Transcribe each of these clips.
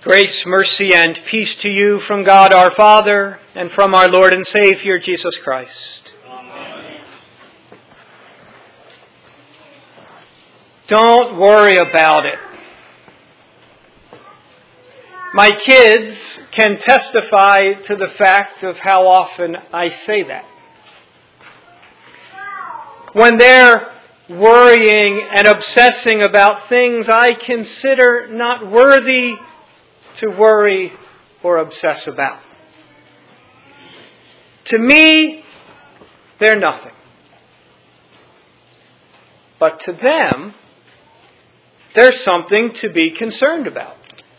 Grace, mercy, and peace to you from God our Father and from our Lord and Savior, Jesus Christ. Amen. Don't worry about it. My kids can testify to the fact of how often I say that. When they're worrying and obsessing about things I consider not worthy to worry or obsess about. To me, they're nothing. But to them, there's something to be concerned about.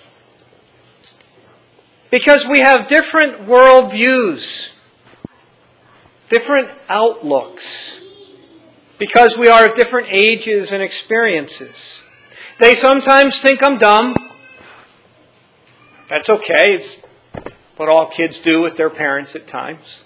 Because we have different worldviews, different outlooks, because we are of different ages and experiences. They sometimes think I'm dumb. That's okay. It's what all kids do with their parents at times.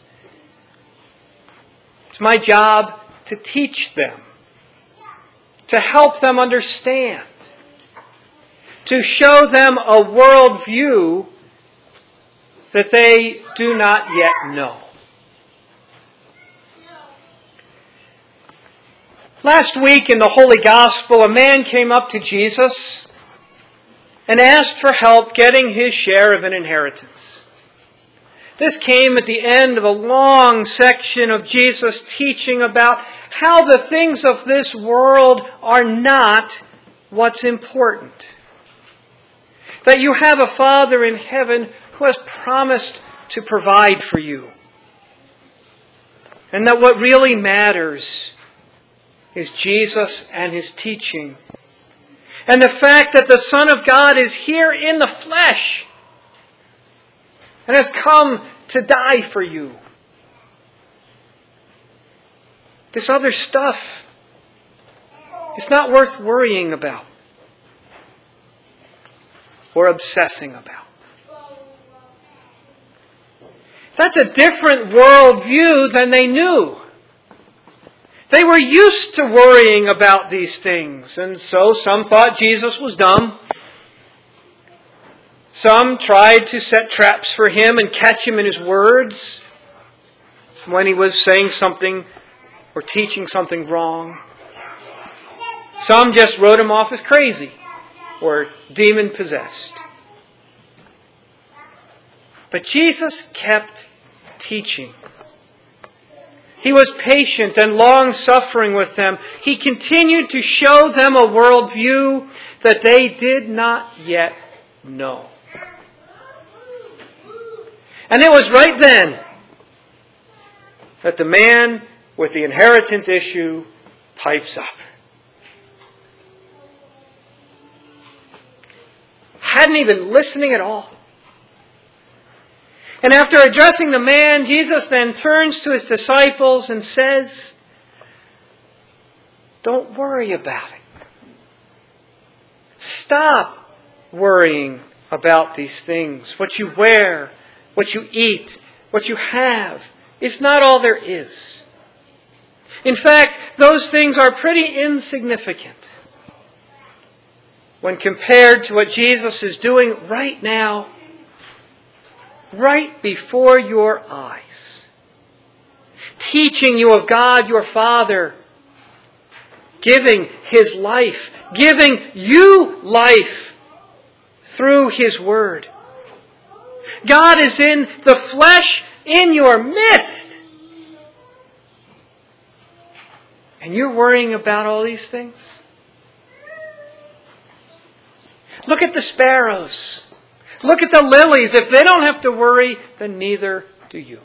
It's my job to teach them, to help them understand, to show them a worldview that they do not yet know. Last week in the Holy Gospel, a man came up to Jesus and asked for help getting his share of an inheritance. This came at the end of a long section of Jesus teaching about how the things of this world are not what's important. That you have a Father in heaven who has promised to provide for you. And that what really matters is Jesus and His teaching. And the fact that the Son of God is here in the flesh and has come to die for you. This other stuff is not worth worrying about or obsessing about. That's a different worldview than they knew. They were used to worrying about these things, and so some thought Jesus was dumb. Some tried to set traps for Him and catch Him in His words when He was saying something or teaching something wrong. Some just wrote Him off as crazy or demon-possessed. But Jesus kept teaching. He was patient and long-suffering with them. He continued to show them a worldview that they did not yet know. And it was right then that the man with the inheritance issue pipes up. Hadn't even listening at all. And after addressing the man, Jesus then turns to His disciples and says, don't worry about it. Stop worrying about these things. What you wear, what you eat, what you have is not all there is. In fact, those things are pretty insignificant when compared to what Jesus is doing right now, right before your eyes. Teaching you of God, your Father. Giving His life. Giving you life through His Word. God is in the flesh in your midst. And you're worrying about all these things? Look at the sparrows. Look at the lilies. If they don't have to worry, then neither do you.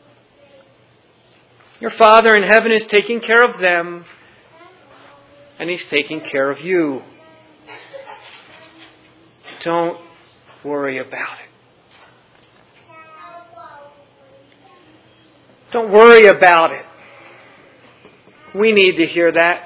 Your Father in heaven is taking care of them, and He's taking care of you. Don't worry about it. Don't worry about it. We need to hear that.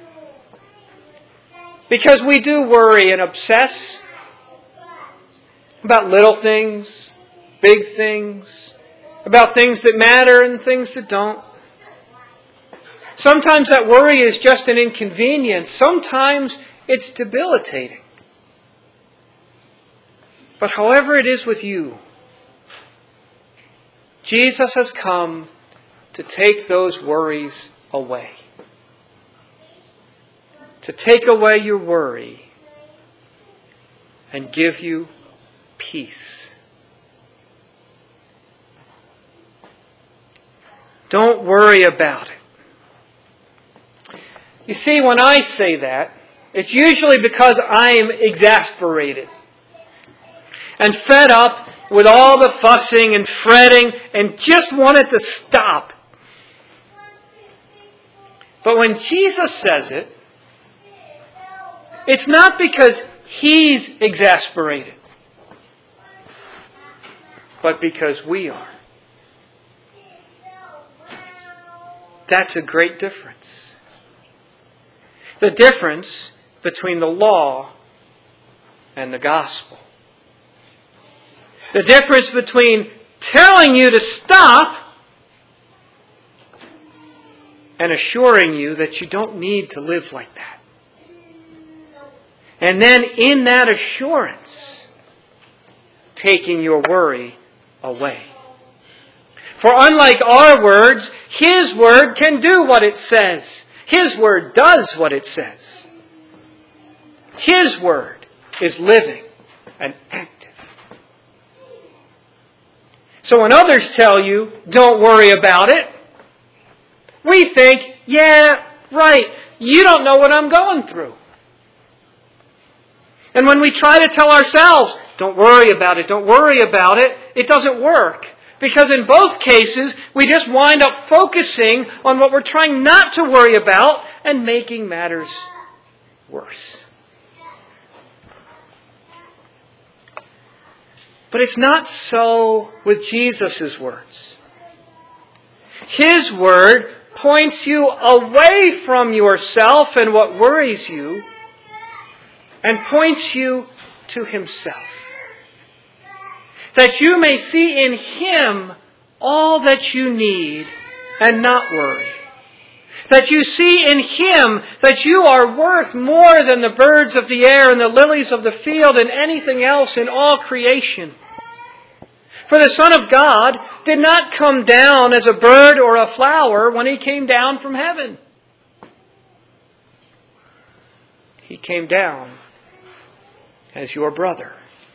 Because we do worry and obsess about little things, big things, about things that matter and things that don't. Sometimes that worry is just an inconvenience. Sometimes it's debilitating. But however it is with you, Jesus has come to take those worries away. To take away your worry and give you peace. Don't worry about it. You see, when I say that, it's usually because I'm exasperated and fed up with all the fussing and fretting and just want it to stop. But when Jesus says it, it's not because He's exasperated, but because we are. That's a great difference. The difference between the law and the gospel. The difference between telling you to stop and assuring you that you don't need to live like that. And then in that assurance, taking your worry away. For unlike our words, His Word can do what it says. His Word does what it says. His Word is living and active. So when others tell you, don't worry about it, we think, yeah, right, you don't know what I'm going through. And when we try to tell ourselves, don't worry about it, it doesn't work. Because in both cases, we just wind up focusing on what we're trying not to worry about and making matters worse. But it's not so with Jesus' words. His Word points you away from yourself and what worries you and points you to Himself. That you may see in Him all that you need and not worry. That you see in Him that you are worth more than the birds of the air and the lilies of the field and anything else in all creation. For the Son of God did not come down as a bird or a flower when He came down from heaven. He came down as your brother.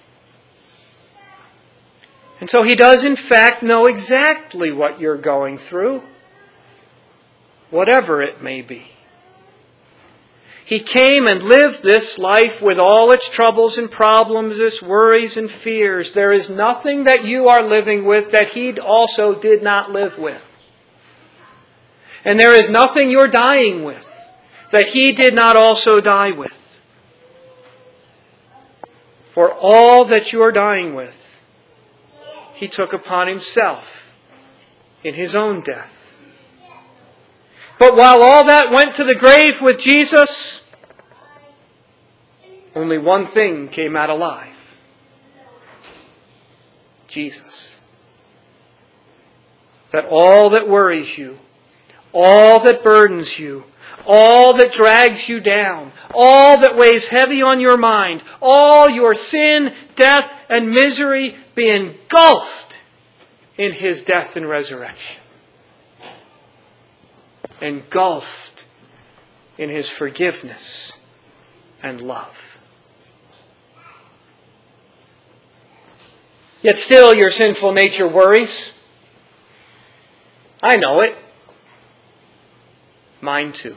And so He does in fact know exactly what you're going through, whatever it may be. He came and lived this life with all its troubles and problems, its worries and fears. There is nothing that you are living with that He also did not live with. And there is nothing you're dying with that He did not also die with. For all that you are dying with, He took upon Himself in His own death. But while all that went to the grave with Jesus, only one thing came out alive. Jesus. That all that worries you, all that burdens you, all that drags you down, all that weighs heavy on your mind, all your sin, death, and misery be engulfed in His death and resurrection. Engulfed in His forgiveness and love. Yet still your sinful nature worries. I know it. Mine too.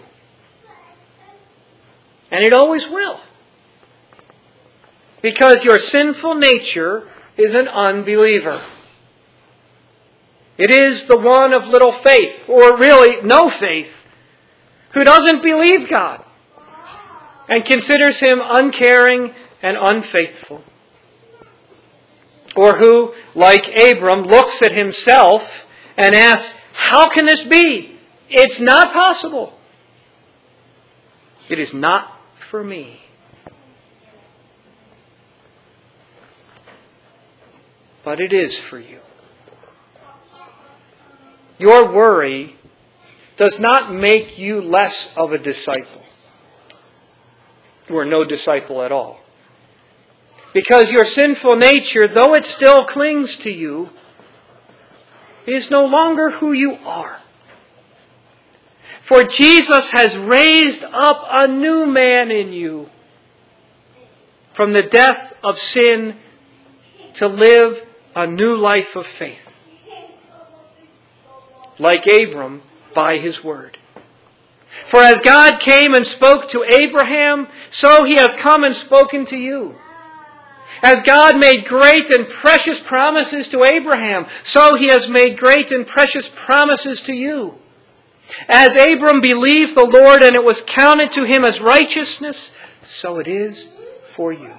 And it always will. Because your sinful nature is an unbeliever. It is the one of little faith, or really no faith, who doesn't believe God and considers Him uncaring and unfaithful. Or who, like Abram, looks at himself and asks, how can this be? It's not possible. It is not for me. But it is for you. Your worry does not make you less of a disciple, or no disciple at all. Because your sinful nature, though it still clings to you, is no longer who you are. For Jesus has raised up a new man in you from the death of sin to live a new life of faith. Like Abram, by his word. For as God came and spoke to Abraham, so he has come and spoken to you. As God made great and precious promises to Abraham, so he has made great and precious promises to you. As Abram believed the Lord and it was counted to him as righteousness, so it is for you.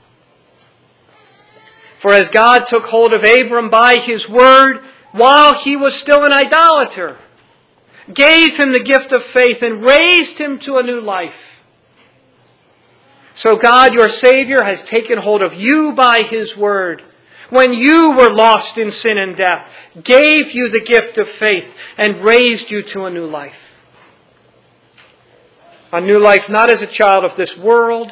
For as God took hold of Abram by his word while he was still an idolater, gave him the gift of faith and raised him to a new life, so God, your Savior, has taken hold of you by his word when you were lost in sin and death, gave you the gift of faith, and raised you to a new life. A new life not as a child of this world,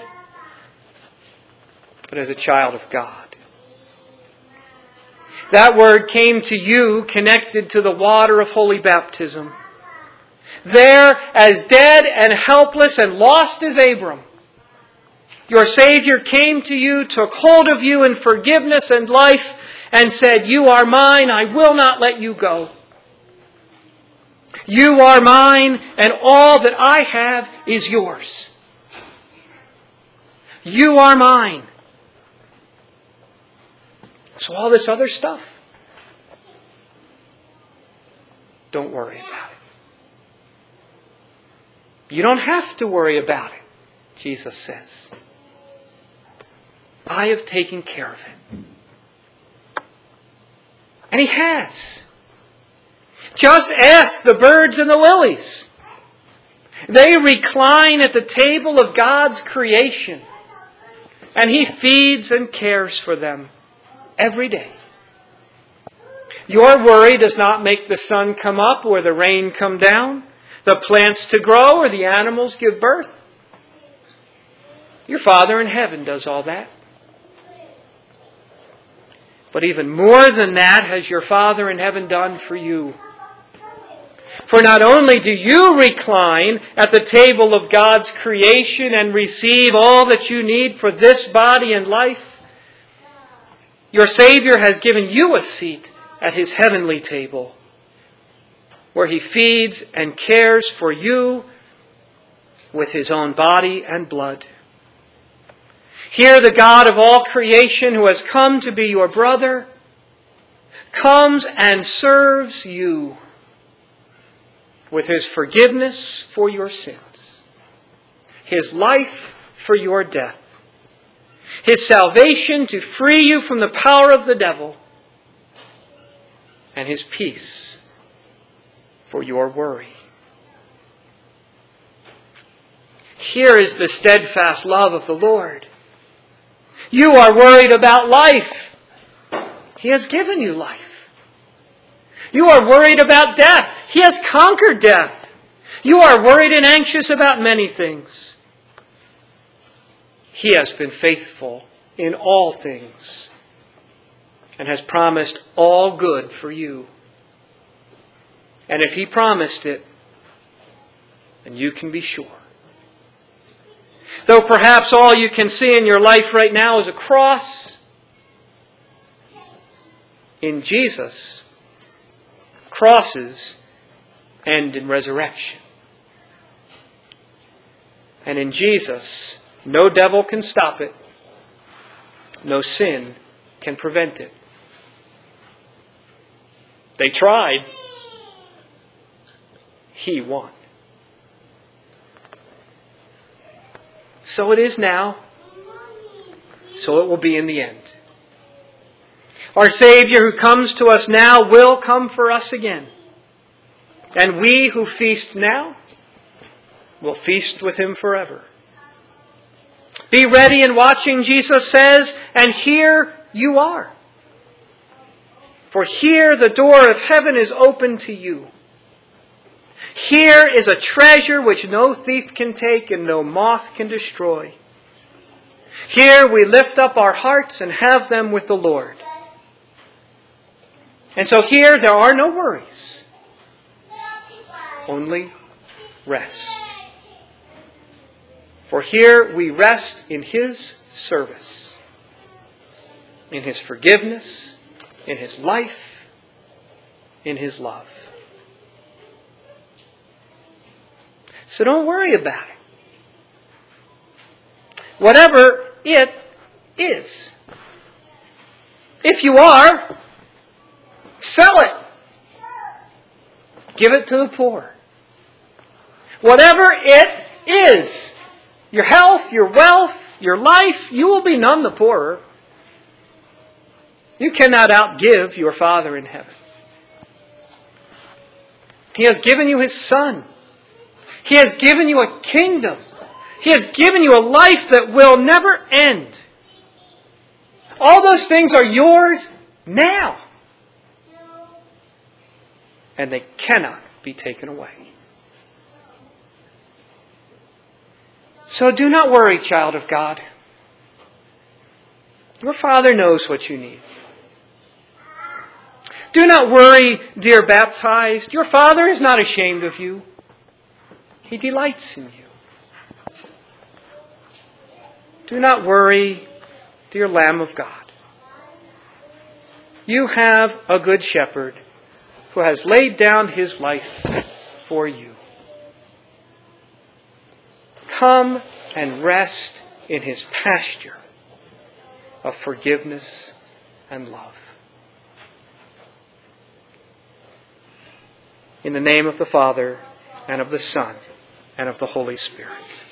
but as a child of God. That word came to you connected to the water of holy baptism. There, as dead and helpless and lost as Abram, your Savior came to you, took hold of you in forgiveness and life, and said, "You are mine, I will not let you go. You are mine, and all that I have is yours. You are mine." So all this other stuff, don't worry about it. You don't have to worry about it, Jesus says. I have taken care of it. And he has. Just ask the birds and the lilies. They recline at the table of God's creation, and he feeds and cares for them every day. Your worry does not make the sun come up or the rain come down, the plants to grow or the animals give birth. Your Father in heaven does all that. But even more than that has your Father in heaven done for you. For not only do you recline at the table of God's creation and receive all that you need for this body and life, your Savior has given you a seat at his heavenly table, where he feeds and cares for you with his own body and blood. Here the God of all creation, who has come to be your brother, comes and serves you with his forgiveness for your sins, his life for your death, his salvation to free you from the power of the devil, and his peace for your worry. Here is the steadfast love of the Lord. You are worried about life. He has given you life. You are worried about death. He has conquered death. You are worried and anxious about many things. He has been faithful in all things and has promised all good for you. And if he promised it, then you can be sure. Though perhaps all you can see in your life right now is a cross, in Jesus, crosses end in resurrection. And in Jesus, no devil can stop it. No sin can prevent it. They tried. He won. So it is now. So it will be in the end. Our Savior who comes to us now will come for us again. And we who feast now will feast with him forever. Be ready and watching, Jesus says, and here you are. For here the door of heaven is open to you. Here is a treasure which no thief can take and no moth can destroy. Here we lift up our hearts and have them with the Lord. And so here there are no worries, only rest. For here we rest in His service, in His forgiveness, in His life, in His love. So don't worry about it. Whatever it is. If you are, sell it. Give it to the poor. Whatever it is, your health, your wealth, your life, you will be none the poorer. You cannot outgive your Father in heaven. He has given you His Son. He has given you a kingdom. He has given you a life that will never end. All those things are yours now. And they cannot be taken away. So do not worry, child of God. Your Father knows what you need. Do not worry, dear baptized. Your Father is not ashamed of you. He delights in you. Do not worry, dear Lamb of God. You have a good shepherd who has laid down His life for you. Come and rest in His pasture of forgiveness and love. In the name of the Father, and of the Son, and of the Holy Spirit.